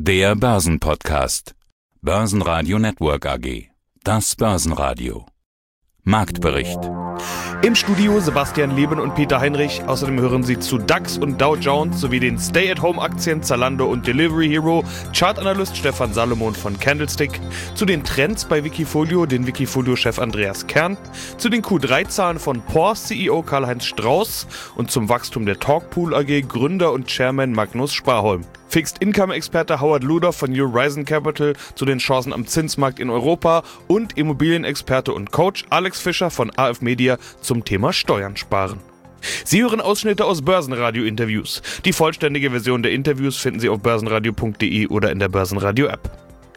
Der Börsenpodcast. Börsenradio Network AG. Das Börsenradio. Marktbericht. Im Studio Sebastian Leben und Peter Heinrich. Außerdem hören Sie zu DAX und Dow Jones sowie den Stay-at-Home-Aktien Zalando und Delivery Hero, Chartanalyst Stefan Salomon von Candlestick, zu den Trends bei Wikifolio, den Wikifolio-Chef Andreas Kern, zu den Q3-Zahlen von PORS CEO Karl-Heinz Strauß und zum Wachstum der Talkpool AG Gründer und Chairman Magnus Sparholm. Fixed-Income-Experte Howard Luder von Horizon Capital zu den Chancen am Zinsmarkt in Europa und Immobilienexperte und Coach Alex Fischer von AF Media zum Thema Steuern sparen. Sie hören Ausschnitte aus Börsenradio-Interviews. Die vollständige Version der Interviews finden Sie auf börsenradio.de oder in der Börsenradio-App.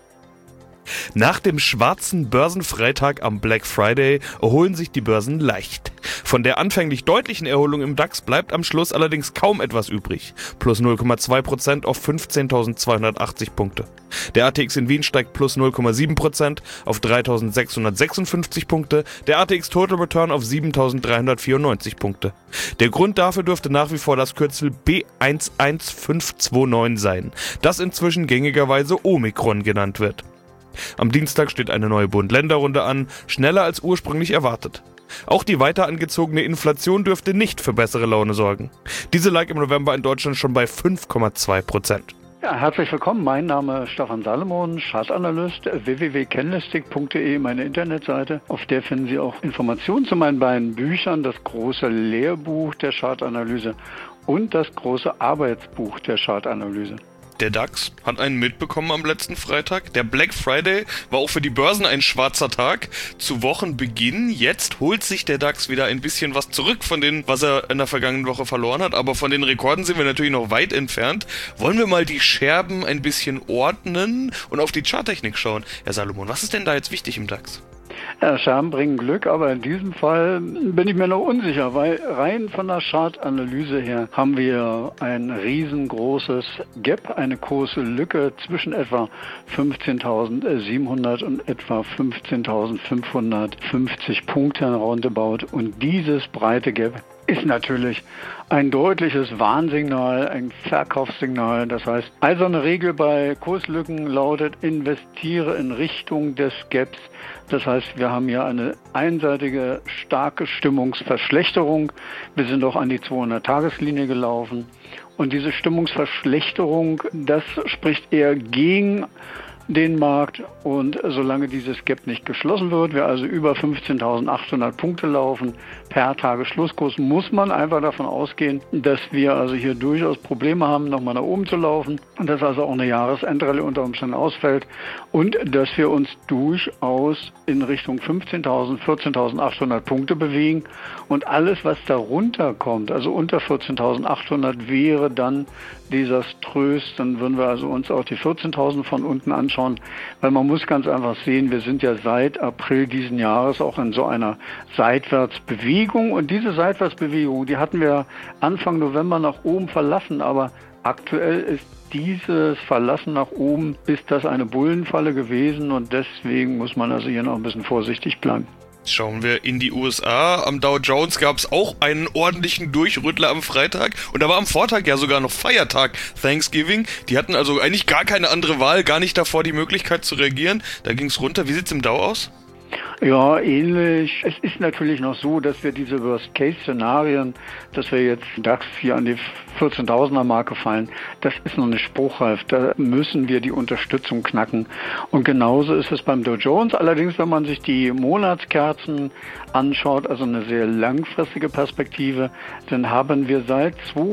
Nach dem schwarzen Börsenfreitag am Black Friday erholen sich die Börsen leicht. Von der anfänglich deutlichen Erholung im DAX bleibt am Schluss allerdings kaum etwas übrig. Plus 0,2% auf 15.280 Punkte. Der ATX in Wien steigt plus 0,7% auf 3.656 Punkte. Der ATX Total Return auf 7.394 Punkte. Der Grund dafür dürfte nach wie vor das Kürzel B11529 sein, das inzwischen gängigerweise Omikron genannt wird. Am Dienstag steht eine neue Bund-Länder-Runde an, schneller als ursprünglich erwartet. Auch die weiter angezogene Inflation dürfte nicht für bessere Laune sorgen. Diese lag im November in Deutschland schon bei 5,2%. Ja, herzlich willkommen. Mein Name ist Stefan Salomon, Chartanalyst, www.candlestick.de, meine Internetseite. Auf der finden Sie auch Informationen zu meinen beiden Büchern, das große Lehrbuch der Chartanalyse und das große Arbeitsbuch der Chartanalyse. Der DAX hat einen mitbekommen am letzten Freitag. Der Black Friday war auch für die Börsen ein schwarzer Tag. Zu Wochenbeginn, jetzt holt sich der DAX wieder ein bisschen was zurück von dem, was er in der vergangenen Woche verloren hat. Aber von den Rekorden sind wir natürlich noch weit entfernt. Wollen wir mal die Scherben ein bisschen ordnen und auf die Charttechnik schauen? Herr Salomon, was ist denn da jetzt wichtig im DAX? Ja, Scherben bringen Glück, aber in diesem Fall bin ich mir noch unsicher, weil rein von der Chartanalyse her haben wir ein riesengroßes Gap, eine große Lücke zwischen etwa 15.700 und etwa 15.550 Punkten roundabout, und dieses breite Gap ist natürlich ein deutliches Warnsignal, ein Verkaufssignal. Das heißt, eiserne Regel bei Kurslücken lautet, investiere in Richtung des Gaps. Das heißt, wir haben hier eine einseitige, starke Stimmungsverschlechterung. Wir sind auch an die 200-Tageslinie gelaufen. Und diese Stimmungsverschlechterung, das spricht eher gegen den Markt, und solange dieses Gap nicht geschlossen wird, wir also über 15.800 Punkte laufen per Tagesschlusskurs, muss man einfach davon ausgehen, dass wir also hier durchaus Probleme haben, nochmal nach oben zu laufen, und dass also auch eine Jahresendrallye unter Umständen ausfällt und dass wir uns durchaus in Richtung 15.000, 14.800 Punkte bewegen, und alles, was darunter kommt, also unter 14.800, wäre dann desaströs. Dann würden wir also uns auch die 14.000 von unten anschauen, weil man muss ganz einfach sehen, wir sind ja seit April diesen Jahres auch in so einer Seitwärtsbewegung, und diese Seitwärtsbewegung, die hatten wir Anfang November nach oben verlassen, aber aktuell ist dieses Verlassen nach oben, ist das eine Bullenfalle gewesen, und deswegen muss man also hier noch ein bisschen vorsichtig bleiben. Schauen wir in die USA. Am Dow Jones gab es auch einen ordentlichen Durchrüttler am Freitag. Und da war am Vortag ja sogar noch Feiertag, Thanksgiving. Die hatten also eigentlich gar keine andere Wahl, gar nicht davor die Möglichkeit zu reagieren. Da ging es runter. Wie sieht es im Dow aus? Ja, ähnlich. Es ist natürlich noch so, dass wir diese Worst-Case-Szenarien, dass wir jetzt DAX hier an die 14.000er-Marke fallen, das ist noch nicht spruchreif. Da müssen wir die Unterstützung knacken. Und genauso ist es beim Dow Jones. Allerdings, wenn man sich die Monatskerzen anschaut, also eine sehr langfristige Perspektive, dann haben wir seit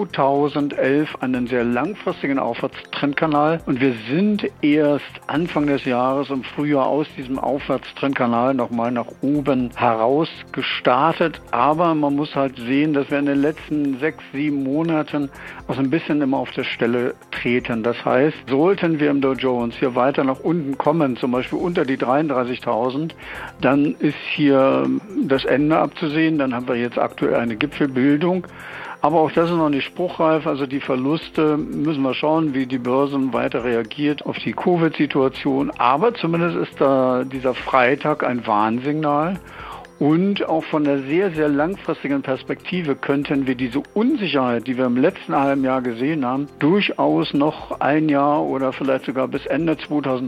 2011 einen sehr langfristigen Aufwärtstrendkanal, und wir sind erst Anfang des Jahres im Frühjahr aus diesem Aufwärtstrendkanal nochmal nach oben heraus gestartet. Aber man muss halt sehen, dass wir in den letzten 6-7 Monaten auch so ein bisschen immer auf der Stelle treten. Das heißt, sollten wir im Dow Jones hier weiter nach unten kommen, zum Beispiel unter die 33.000, dann ist hier das Ende abzusehen. Dann haben wir jetzt aktuell eine Gipfelbildung. Aber auch das ist noch nicht spruchreif. Also die Verluste müssen wir schauen, wie die Börse weiter reagiert auf die Covid-Situation. Aber zumindest ist da dieser Freitag ein Warnsignal. Und auch von der sehr, sehr langfristigen Perspektive könnten wir diese Unsicherheit, die wir im letzten halben Jahr gesehen haben, durchaus noch ein Jahr oder vielleicht sogar bis Ende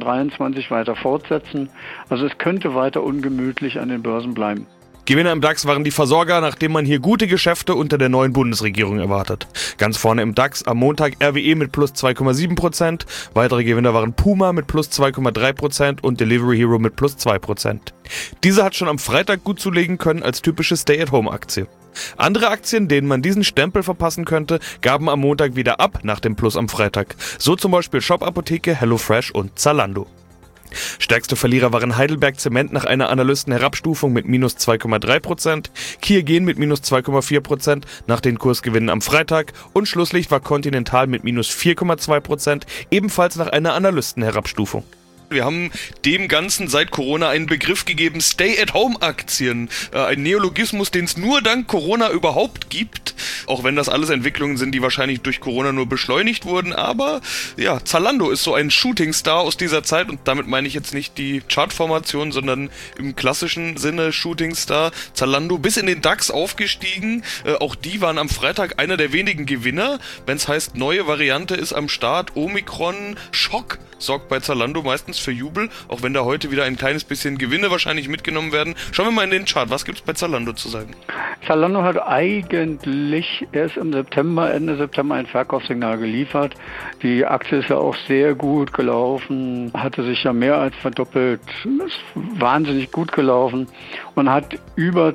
2023 weiter fortsetzen. Also es könnte weiter ungemütlich an den Börsen bleiben. Gewinner im DAX waren die Versorger, nachdem man hier gute Geschäfte unter der neuen Bundesregierung erwartet. Ganz vorne im DAX am Montag RWE mit plus 2,7%, weitere Gewinner waren Puma mit plus 2,3% und Delivery Hero mit plus 2%. Diese hat schon am Freitag gut zulegen können als typische Stay-at-Home-Aktie. Andere Aktien, denen man diesen Stempel verpassen könnte, gaben am Montag wieder ab nach dem Plus am Freitag. So zum Beispiel Shop Apotheke, HelloFresh und Zalando. Stärkste Verlierer waren Heidelberg Zement nach einer Analystenherabstufung mit minus 2,3%, Kiergen mit minus 2,4% nach den Kursgewinnen am Freitag und Schlusslicht war Continental mit minus 4,2%, ebenfalls nach einer Analystenherabstufung. Wir haben dem Ganzen seit Corona einen Begriff gegeben, Stay-at-Home-Aktien. Ein Neologismus, den es nur dank Corona überhaupt gibt. Auch wenn das alles Entwicklungen sind, die wahrscheinlich durch Corona nur beschleunigt wurden. Aber ja, Zalando ist so ein Shootingstar aus dieser Zeit. Und damit meine ich jetzt nicht die Chartformation, sondern im klassischen Sinne Shootingstar. Zalando bis in den DAX aufgestiegen. Auch die waren am Freitag einer der wenigen Gewinner. Wenn es heißt, neue Variante ist am Start. Omikron, Schock sorgt bei Zalando meistens für Jubel, auch wenn da heute wieder ein kleines bisschen Gewinne wahrscheinlich mitgenommen werden. Schauen wir mal in den Chart. Was gibt es bei Zalando zu sagen? Zalando hat eigentlich erst im September, Ende September ein Verkaufssignal geliefert. Die Aktie ist ja auch sehr gut gelaufen, hatte sich ja mehr als verdoppelt, ist wahnsinnig gut gelaufen und hat über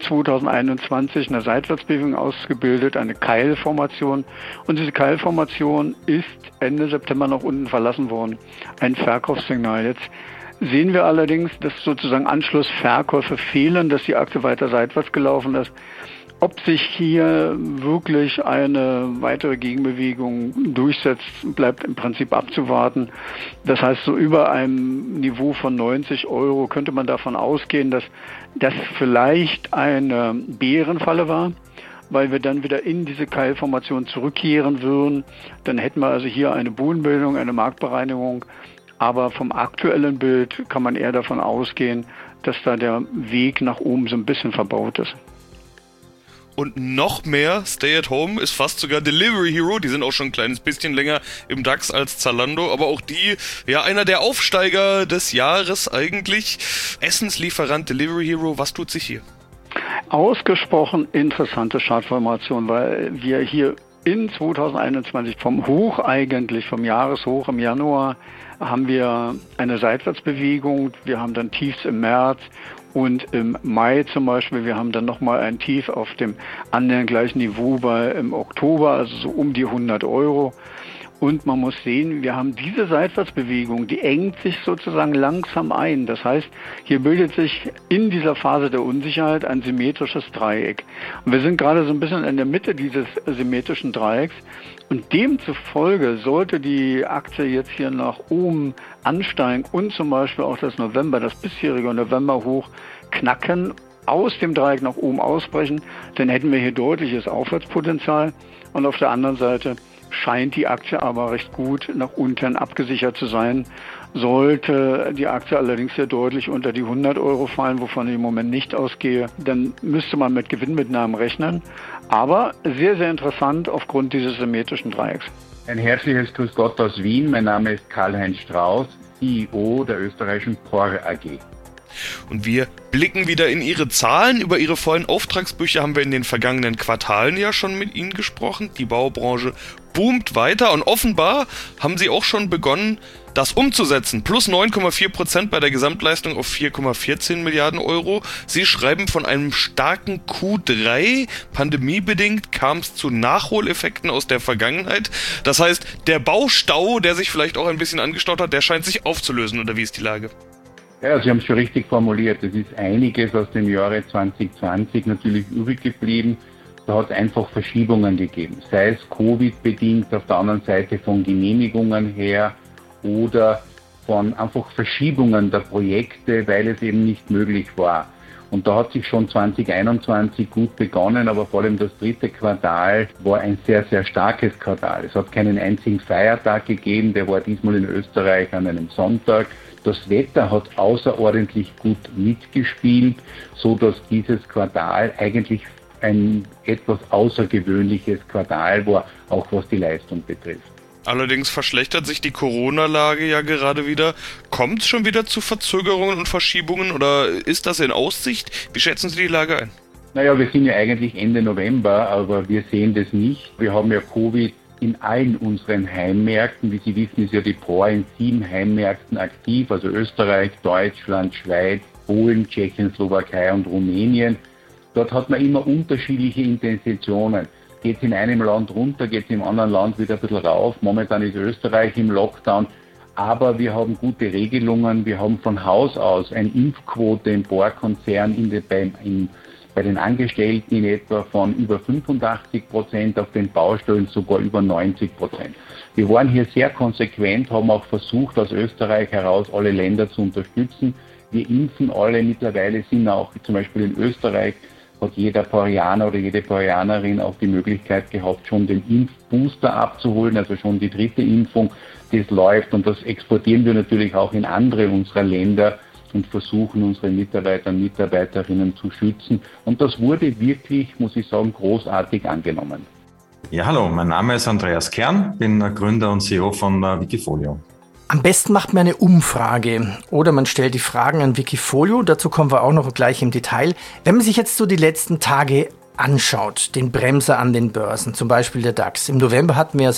2021 eine Seitwärtsbewegung ausgebildet, eine Keilformation. Und diese Keilformation ist Ende September nach unten verlassen worden. Ein Verkaufssignal. Jetzt sehen wir allerdings, dass sozusagen Anschlussverkäufe fehlen, dass die Aktie weiter seitwärts gelaufen ist. Ob sich hier wirklich eine weitere Gegenbewegung durchsetzt, bleibt im Prinzip abzuwarten. Das heißt, so über einem Niveau von 90 € könnte man davon ausgehen, dass das vielleicht eine Bärenfalle war, weil wir dann wieder in diese Keilformation zurückkehren würden. Dann hätten wir also hier eine Bodenbildung, eine Marktbereinigung. Aber vom aktuellen Bild kann man eher davon ausgehen, dass da der Weg nach oben so ein bisschen verbaut ist. Und noch mehr Stay-at-Home ist fast sogar Delivery Hero. Die sind auch schon ein kleines bisschen länger im DAX als Zalando. Aber auch die, ja, einer der Aufsteiger des Jahres eigentlich. Essenslieferant Delivery Hero, was tut sich hier? Ausgesprochen interessante Chartformation, weil wir hier in 2021 vom Hoch eigentlich, vom Jahreshoch im Januar, haben wir eine Seitwärtsbewegung. Wir haben dann Tiefs im März und im Mai zum Beispiel. Wir haben dann nochmal ein Tief auf dem annähernd gleichen Niveau im Oktober, also so um die 100 €. Und man muss sehen, wir haben diese Seitwärtsbewegung, die engt sich sozusagen langsam ein. Das heißt, hier bildet sich in dieser Phase der Unsicherheit ein symmetrisches Dreieck. Und wir sind gerade so ein bisschen in der Mitte dieses symmetrischen Dreiecks. Und demzufolge sollte die Aktie jetzt hier nach oben ansteigen und zum Beispiel auch das bisherige Novemberhoch knacken, aus dem Dreieck nach oben ausbrechen, dann hätten wir hier deutliches Aufwärtspotenzial. Und auf der anderen Seite scheint die Aktie aber recht gut nach unten abgesichert zu sein. Sollte die Aktie allerdings sehr deutlich unter die 100 € fallen, wovon ich im Moment nicht ausgehe, dann müsste man mit Gewinnmitnahmen rechnen. Aber sehr, sehr interessant aufgrund dieses symmetrischen Dreiecks. Ein herzliches Grüß Gott aus Wien. Mein Name ist Karl-Heinz Strauß, CEO der österreichischen POR AG. Und wir blicken wieder in Ihre Zahlen. Über Ihre vollen Auftragsbücher haben wir in den vergangenen Quartalen ja schon mit Ihnen gesprochen. Die Baubranche boomt weiter und offenbar haben Sie auch schon begonnen, das umzusetzen. Plus 9,4% bei der Gesamtleistung auf 4,14 Milliarden €. Sie schreiben von einem starken Q3. Pandemiebedingt kam es zu Nachholeffekten aus der Vergangenheit. Das heißt, der Baustau, der sich vielleicht auch ein bisschen angestaut hat, der scheint sich aufzulösen. Oder wie ist die Lage? Ja, Sie haben es schon richtig formuliert. Es ist einiges aus dem Jahre 2020 natürlich übrig geblieben. Da hat es einfach Verschiebungen gegeben. Sei es Covid-bedingt, auf der anderen Seite von Genehmigungen her oder von einfach Verschiebungen der Projekte, weil es eben nicht möglich war. Und da hat sich schon 2021 gut begonnen, aber vor allem das dritte Quartal war ein sehr, sehr starkes Quartal. Es hat keinen einzigen Feiertag gegeben, der war diesmal in Österreich an einem Sonntag. Das Wetter hat außerordentlich gut mitgespielt, so dass dieses Quartal eigentlich ein etwas außergewöhnliches Quartal war, auch was die Leistung betrifft. Allerdings verschlechtert sich die Corona-Lage ja gerade wieder. Kommt es schon wieder zu Verzögerungen und Verschiebungen oder ist das in Aussicht? Wie schätzen Sie die Lage ein? Naja, wir sind ja eigentlich Ende November, aber wir sehen das nicht. Wir haben ja Covid in allen unseren Heimmärkten. Wie Sie wissen, ist ja die POR in 7 Heimmärkten aktiv, also Österreich, Deutschland, Schweiz, Polen, Tschechien, Slowakei und Rumänien. Dort hat man immer unterschiedliche Intentionen. Geht es in einem Land runter, geht es im anderen Land wieder ein bisschen rauf. Momentan ist Österreich im Lockdown, aber wir haben gute Regelungen. Wir haben von Haus aus eine Impfquote im POR-Konzern bei den Angestellten in etwa von über 85%, auf den Baustellen sogar über 90%. Wir waren hier sehr konsequent, haben auch versucht, aus Österreich heraus alle Länder zu unterstützen. Wir impfen alle, mittlerweile sind auch zum Beispiel in Österreich, hat jeder PORianer oder jede PORianerin auch die Möglichkeit gehabt, schon den Impfbooster abzuholen, also schon die 3. Impfung, das läuft und das exportieren wir natürlich auch in andere unserer Länder und versuchen unsere Mitarbeiter und Mitarbeiterinnen zu schützen. Und das wurde wirklich, muss ich sagen, großartig angenommen. Ja, hallo, mein Name ist Andreas Kern, bin Gründer und CEO von Wikifolio. Am besten macht man eine Umfrage oder man stellt die Fragen an Wikifolio. Dazu kommen wir auch noch gleich im Detail. Wenn man sich jetzt so die letzten Tage anschaut, den Bremser an den Börsen, zum Beispiel der DAX. Im November hatten wir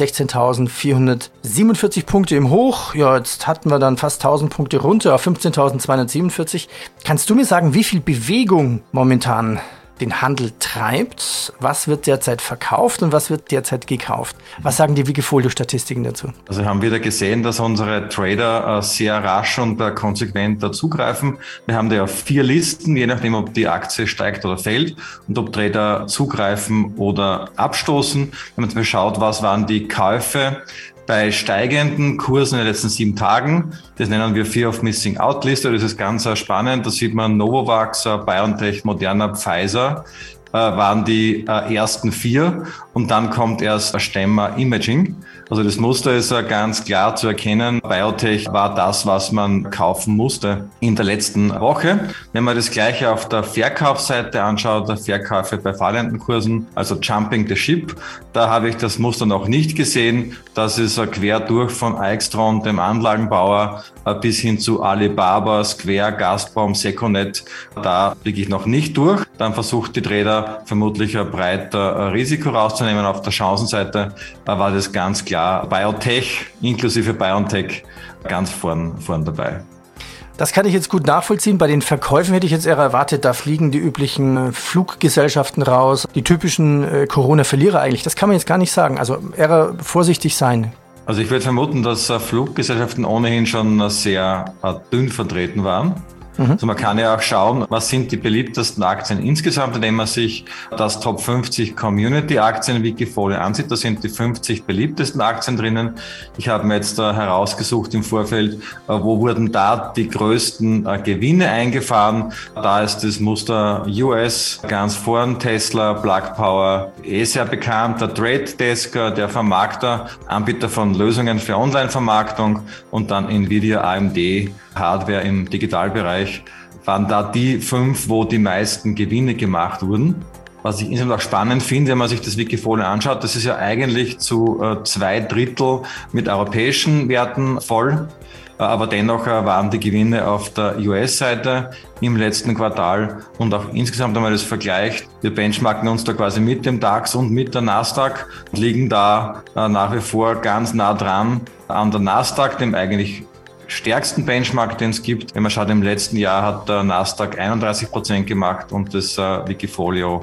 16.447 Punkte im Hoch. Ja, jetzt hatten wir dann fast 1.000 Punkte runter auf 15.247. Kannst du mir sagen, wie viel Bewegung momentan den Handel treibt? Was wird derzeit verkauft und was wird derzeit gekauft? Was sagen die Wikifolio-Statistiken dazu? Also wir haben wieder gesehen, dass unsere Trader sehr rasch und konsequent zugreifen. Wir haben da ja 4 Listen, je nachdem, ob die Aktie steigt oder fällt und ob Trader zugreifen oder abstoßen. Wenn man jetzt mal schaut, was waren die Käufe bei steigenden Kursen in den letzten 7 Tagen, das nennen wir Fear of Missing Out Liste, das ist ganz spannend, da sieht man Novavax, BioNTech, Moderna, Pfizer, waren die ersten 4 und dann kommt erst Stemmer Imaging. Also das Muster ist ganz klar zu erkennen. Biotech war das, was man kaufen musste in der letzten Woche. Wenn man das Gleiche auf der Verkaufsseite anschaut, der Verkäufe bei fallenden Kursen, also Jumping the Ship, da habe ich das Muster noch nicht gesehen. Das ist quer durch von Aixtron, dem Anlagenbauer, bis hin zu Alibaba, Square, Gazprom, Seconet. Da blicke ich noch nicht durch. Dann versucht die Trader vermutlich ein breiter Risiko rauszunehmen. Auf der Chancenseite war das ganz klar Biotech inklusive BioNTech ganz vorn dabei. Das kann ich jetzt gut nachvollziehen. Bei den Verkäufen hätte ich jetzt eher erwartet, da fliegen die üblichen Fluggesellschaften raus, die typischen Corona-Verlierer eigentlich. Das kann man jetzt gar nicht sagen. Also eher vorsichtig sein. Also ich würde vermuten, dass Fluggesellschaften ohnehin schon sehr dünn vertreten waren. Also man kann ja auch schauen, was sind die beliebtesten Aktien insgesamt, indem man sich das Top 50 Community Aktien Wikifolio ansieht. Da sind die 50 beliebtesten Aktien drinnen. Ich habe mir jetzt herausgesucht im Vorfeld, wo wurden da die größten Gewinne eingefahren. Da ist das Muster US ganz vorn, Tesla, Plug Power, sehr bekannt, der Trade Desk, der Vermarkter, Anbieter von Lösungen für Online-Vermarktung und dann Nvidia, AMD, Hardware im Digitalbereich, waren da die 5, wo die meisten Gewinne gemacht wurden. Was ich insgesamt auch spannend finde, wenn man sich das Wikifolio anschaut, das ist ja eigentlich zu 2/3 mit europäischen Werten voll. Aber dennoch waren die Gewinne auf der US-Seite im letzten Quartal und auch insgesamt, wenn man das vergleicht, wir benchmarken uns da quasi mit dem DAX und mit der Nasdaq und liegen da nach wie vor ganz nah dran an der Nasdaq, dem eigentlich stärksten Benchmark, den es gibt. Wenn man schaut, im letzten Jahr hat der Nasdaq 31% gemacht und das Wikifolio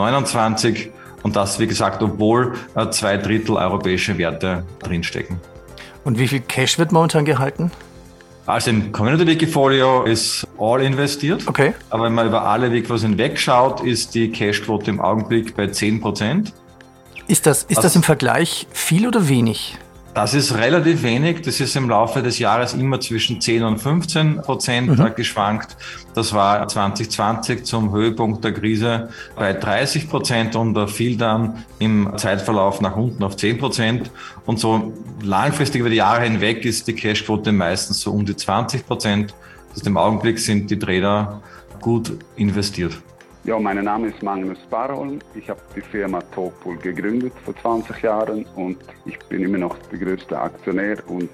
29%. Und das, wie gesagt, obwohl 2/3 europäische Werte drinstecken. Und wie viel Cash wird momentan gehalten? Also im Community Wikifolio ist all investiert. Okay. Aber wenn man über alle Wikifolios hinwegschaut, ist die Cashquote im Augenblick bei 10%. Ist das im Vergleich viel oder wenig? Das ist relativ wenig. Das ist im Laufe des Jahres immer zwischen 10 und 15% geschwankt. Das war 2020 zum Höhepunkt der Krise bei 30% und da fiel dann im Zeitverlauf nach unten auf 10%. Und so langfristig über die Jahre hinweg ist die Cashquote meistens so um die 20%. Das im Augenblick sind die Trader gut investiert. Ja, mein Name ist Magnus Barholm. Ich habe die Firma Talkpool gegründet vor 20 Jahren und ich bin immer noch der größte Aktionär und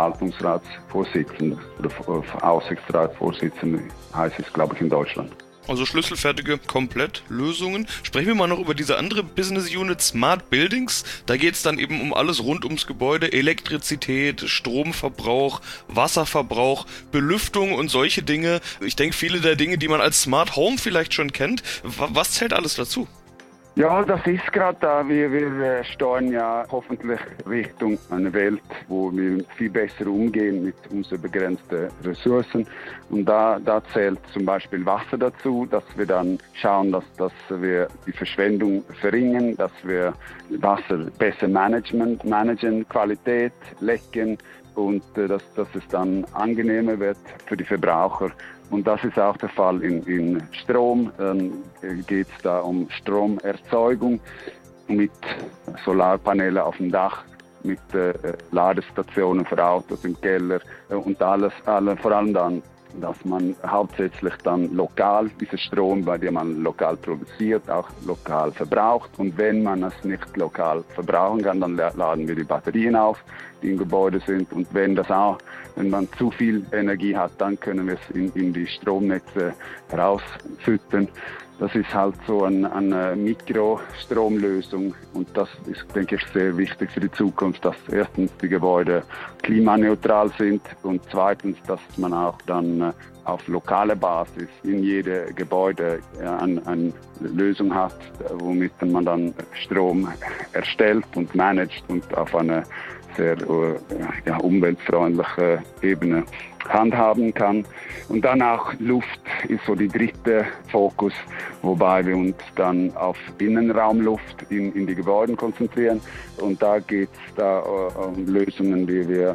Verwaltungsratsvorsitzender oder Aufsichtsratsvorsitzender heißt es, glaube ich, in Deutschland. Also schlüsselfertige Komplettlösungen. Sprechen wir mal noch über diese andere Business Unit Smart Buildings. Da geht es dann eben um alles rund ums Gebäude, Elektrizität, Stromverbrauch, Wasserverbrauch, Belüftung und solche Dinge. Ich denke, viele der Dinge, die man als Smart Home vielleicht schon kennt. Was zählt alles dazu? Ja, das ist gerade da. Wir steuern ja hoffentlich Richtung eine Welt, wo wir viel besser umgehen mit unseren begrenzten Ressourcen. Und da zählt zum Beispiel Wasser dazu, dass wir dann schauen, dass wir die Verschwendung verringern, dass wir Wasser besser managen, Qualität, Lecken und dass es dann angenehmer wird für die Verbraucher. Und das ist auch der Fall in Strom. Geht es da um Stromerzeugung mit Solarpaneelen auf dem Dach, mit Ladestationen für Autos im Keller und vor allem dann, dass man hauptsächlich dann lokal diesen Strom, bei dem man lokal produziert, auch lokal verbraucht. Und wenn man es nicht lokal verbrauchen kann, dann laden wir die Batterien auf, die im Gebäude sind. Und wenn man zu viel Energie hat, dann können wir es in die Stromnetze rausfüttern. Das ist halt so eine Mikrostromlösung und das ist, denke ich, sehr wichtig für die Zukunft, dass erstens die Gebäude klimaneutral sind und zweitens, dass man auch dann auf lokaler Basis in jedem Gebäude eine Lösung hat, womit man dann Strom erstellt und managt und auf eine sehr umweltfreundliche Ebene handhaben kann. Und dann auch Luft ist so die dritte Fokus, wobei wir uns dann auf Innenraumluft in die Gebäude konzentrieren. Und da geht es um Lösungen, die wir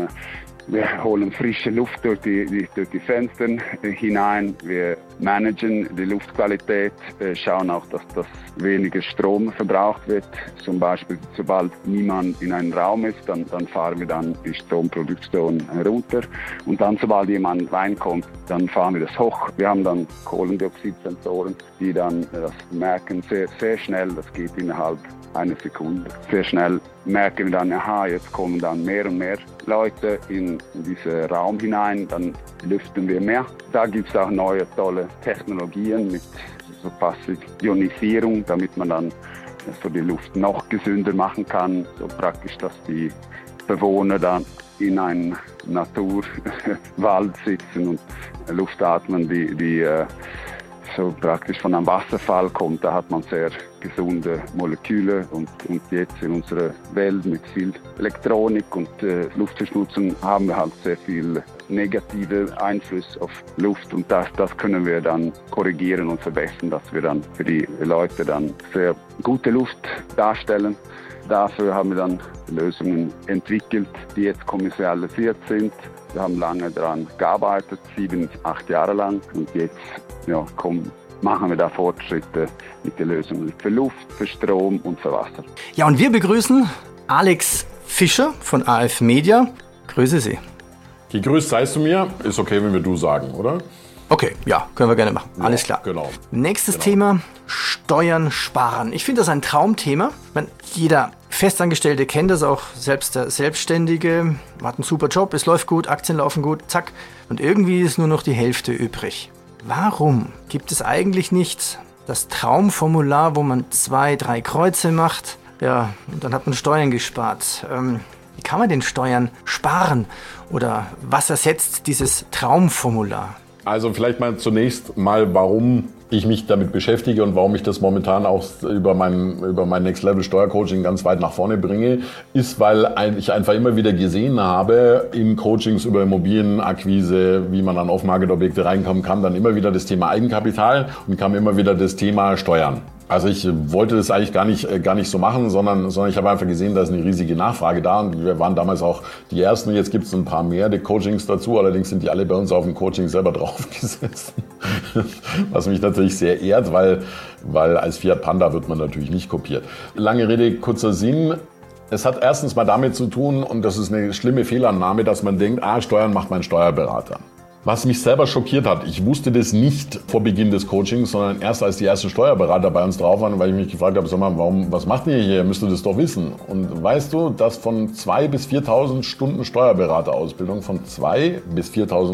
holen frische Luft durch die Fenster hinein. Wir managen die Luftqualität, schauen auch, dass das weniger Strom verbraucht wird. Zum Beispiel, sobald niemand in einem Raum ist, dann fahren wir dann die Stromproduktion runter. Und dann, sobald jemand reinkommt, dann fahren wir das hoch. Wir haben dann Kohlendioxidsensoren, die dann das merken sehr, sehr schnell. Das geht innerhalb einer Sekunde. Sehr schnell merken wir dann, jetzt kommen dann mehr und mehr Leute in diesen Raum hinein, dann lüften wir mehr. Da gibt es auch neue, tolle Technologien mit so Passiv-Ionisierung, damit man dann so die Luft noch gesünder machen kann. So praktisch, dass die Bewohner dann in einem Naturwald sitzen und Luft atmen, die so praktisch von einem Wasserfall kommt. Da hat man sehr gesunde Moleküle und jetzt in unserer Welt mit viel Elektronik und Luftverschmutzung haben wir halt sehr viel negative Einfluss auf Luft und das können wir dann korrigieren und verbessern, dass wir dann für die Leute dann sehr gute Luft darstellen. Dafür haben wir dann Lösungen entwickelt, die jetzt kommerzialisiert sind. Wir haben lange daran gearbeitet, 7-8 Jahre lang und jetzt machen wir da Fortschritte mit den Lösungen für Luft, für Strom und für Wasser. Ja, und wir begrüßen Alex Fischer von AF Media. Grüße Sie. Gegrüßt seist du mir. Ist okay, wenn wir du sagen, oder? Okay, ja, können wir gerne machen. Ja, alles klar. Genau. Nächstes Thema, Steuern sparen. Ich finde das ein Traumthema. Jeder Festangestellte kennt das, auch selbst der Selbstständige. Hat einen super Job, es läuft gut, Aktien laufen gut, zack. Und irgendwie ist nur noch die Hälfte übrig. Warum gibt es eigentlich nicht das Traumformular, wo man 2, 3 Kreuze macht? Ja, und dann hat man Steuern gespart. Wie kann man denn Steuern sparen? Oder was ersetzt dieses Traumformular? Also vielleicht mal zunächst mal, warum ich mich damit beschäftige und warum ich das momentan auch über mein Next Level Steuercoaching ganz weit nach vorne bringe, ist, weil ich einfach immer wieder gesehen habe, in Coachings über Immobilienakquise, wie man an Off-Market-Objekte reinkommen kann, dann immer wieder das Thema Eigenkapital und kam immer wieder das Thema Steuern. Also ich wollte das eigentlich gar nicht so machen, sondern ich habe einfach gesehen, da ist eine riesige Nachfrage da und wir waren damals auch die Ersten. Jetzt gibt es ein paar mehr die Coachings dazu, allerdings sind die alle bei uns auf dem Coaching selber draufgesetzt, was mich natürlich sehr ehrt, weil als Fiat Panda wird man natürlich nicht kopiert. Lange Rede, kurzer Sinn. Es hat erstens mal damit zu tun, und das ist eine schlimme Fehlannahme, dass man denkt, Steuern macht mein Steuerberater. Was mich selber schockiert hat, ich wusste das nicht vor Beginn des Coachings, sondern erst als die ersten Steuerberater bei uns drauf waren, weil ich mich gefragt habe, sag mal, was macht ihr hier? Ihr müsst das doch wissen. Und weißt du, dass von 2.000 bis 4.000 Stunden Steuerberaterausbildung, von 2.000 bis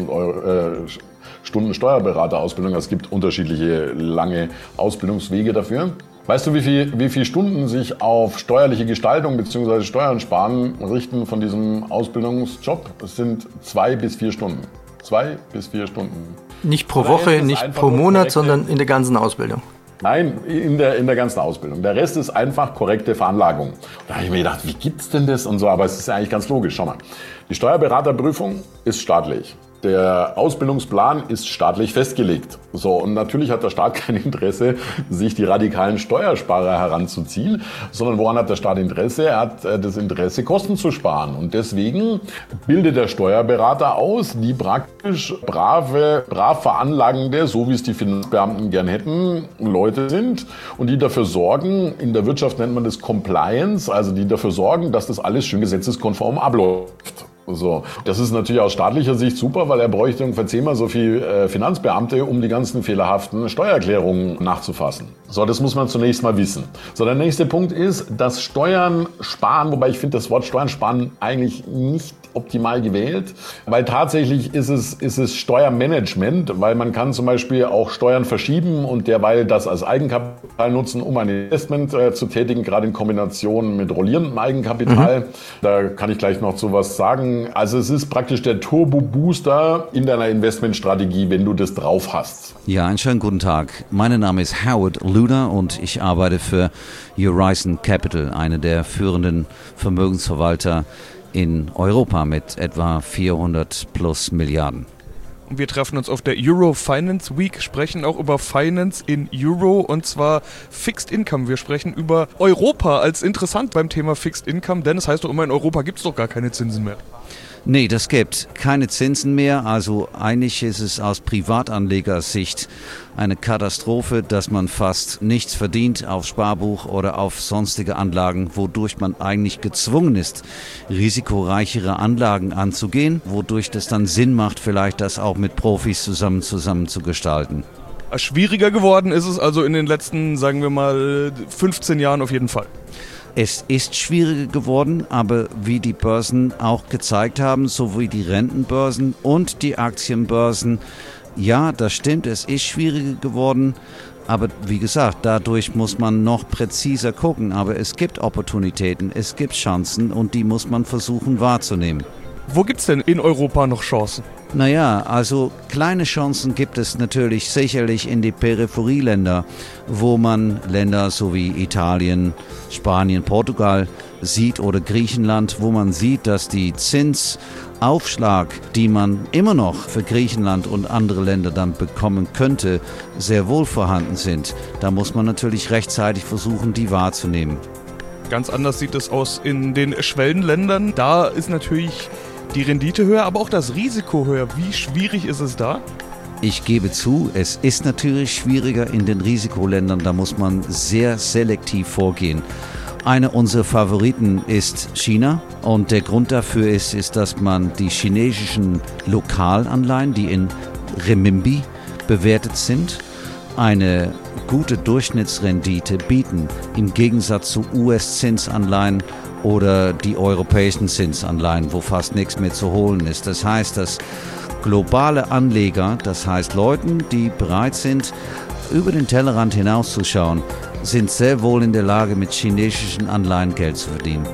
4.000 Stunden Steuerberaterausbildung, es gibt unterschiedliche lange Ausbildungswege dafür. Weißt du, wie viel Stunden sich auf steuerliche Gestaltung bzw. Steuern sparen richten von diesem Ausbildungsjob? Es sind 2 bis 4 Stunden. 2 bis 4 Stunden. Nicht pro Woche, nicht pro Monat, sondern in der ganzen Ausbildung. Nein, in der ganzen Ausbildung. Der Rest ist einfach korrekte Veranlagung. Da habe ich mir gedacht, wie gibt's denn das und so? Aber es ist ja eigentlich ganz logisch. Schau mal, die Steuerberaterprüfung ist staatlich. Der Ausbildungsplan ist staatlich festgelegt. So, und natürlich hat der Staat kein Interesse, sich die radikalen Steuersparer heranzuziehen, sondern woran hat der Staat Interesse? Er hat das Interesse, Kosten zu sparen. Und deswegen bildet der Steuerberater aus, die praktisch brav veranlagende, so wie es die Finanzbeamten gern hätten, Leute sind und die dafür sorgen, in der Wirtschaft nennt man das Compliance, also die dafür sorgen, dass das alles schön gesetzeskonform abläuft. So, das ist natürlich aus staatlicher Sicht super, weil er bräuchte ungefähr 10-mal so viel Finanzbeamte, um die ganzen fehlerhaften Steuererklärungen nachzufassen. So, das muss man zunächst mal wissen. So, der nächste Punkt ist, dass Steuern sparen, wobei ich finde das Wort Steuern sparen eigentlich nicht optimal gewählt, weil tatsächlich ist es Steuermanagement, weil man kann zum Beispiel auch Steuern verschieben und derweil das als Eigenkapital nutzen, um ein Investment zu tätigen, gerade in Kombination mit rollierendem Eigenkapital. Da kann ich gleich noch zu was sagen. Also es ist praktisch der Turbo-Booster in deiner Investmentstrategie, wenn du das drauf hast. Ja, einen schönen guten Tag. Mein Name ist Howard Luder und ich arbeite für Horizon Capital, eine der führenden Vermögensverwalter in Europa mit etwa 400 plus Milliarden. Wir treffen uns auf der Euro Finance Week, sprechen auch über Finance in Euro und zwar Fixed Income. Wir sprechen über Europa als interessant beim Thema Fixed Income, denn es heißt doch immer, in Europa gibt es doch gar keine Zinsen mehr. Nee, das gibt keine Zinsen mehr. Also eigentlich ist es aus Privatanlegersicht eine Katastrophe, dass man fast nichts verdient auf Sparbuch oder auf sonstige Anlagen, wodurch man eigentlich gezwungen ist, risikoreichere Anlagen anzugehen, wodurch das dann Sinn macht, vielleicht das auch mit Profis zusammen zu gestalten. Schwieriger geworden ist es also in den letzten, sagen wir mal, 15 Jahren auf jeden Fall. Es ist schwieriger geworden, aber wie die Börsen auch gezeigt haben, sowie die Rentenbörsen und die Aktienbörsen, ja, das stimmt, es ist schwieriger geworden, aber wie gesagt, dadurch muss man noch präziser gucken, aber es gibt Opportunitäten, es gibt Chancen und die muss man versuchen wahrzunehmen. Wo gibt es denn in Europa noch Chancen? Naja, also kleine Chancen gibt es natürlich sicherlich in die Peripherieländer, wo man Länder so wie Italien, Spanien, Portugal sieht oder Griechenland, wo man sieht, dass die Zinsaufschlag, die man immer noch für Griechenland und andere Länder dann bekommen könnte, sehr wohl vorhanden sind. Da muss man natürlich rechtzeitig versuchen, die wahrzunehmen. Ganz anders sieht es aus in den Schwellenländern. Da ist natürlich die Rendite höher, aber auch das Risiko höher. Wie schwierig ist es da? Ich gebe zu, es ist natürlich schwieriger in den Risikoländern. Da muss man sehr selektiv vorgehen. Einer unserer Favoriten ist China und der Grund dafür ist, dass man die chinesischen Lokalanleihen, die in Renminbi bewertet sind, eine gute Durchschnittsrendite bieten, im Gegensatz zu US-Zinsanleihen oder die europäischen Zinsanleihen, wo fast nichts mehr zu holen ist. Das heißt, dass globale Anleger, das heißt Leute, die bereit sind, über den Tellerrand hinauszuschauen, sind sehr wohl in der Lage, mit chinesischen Anleihen Geld zu verdienen.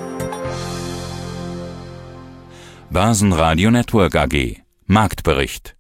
Börsenradio Network AG. Marktbericht.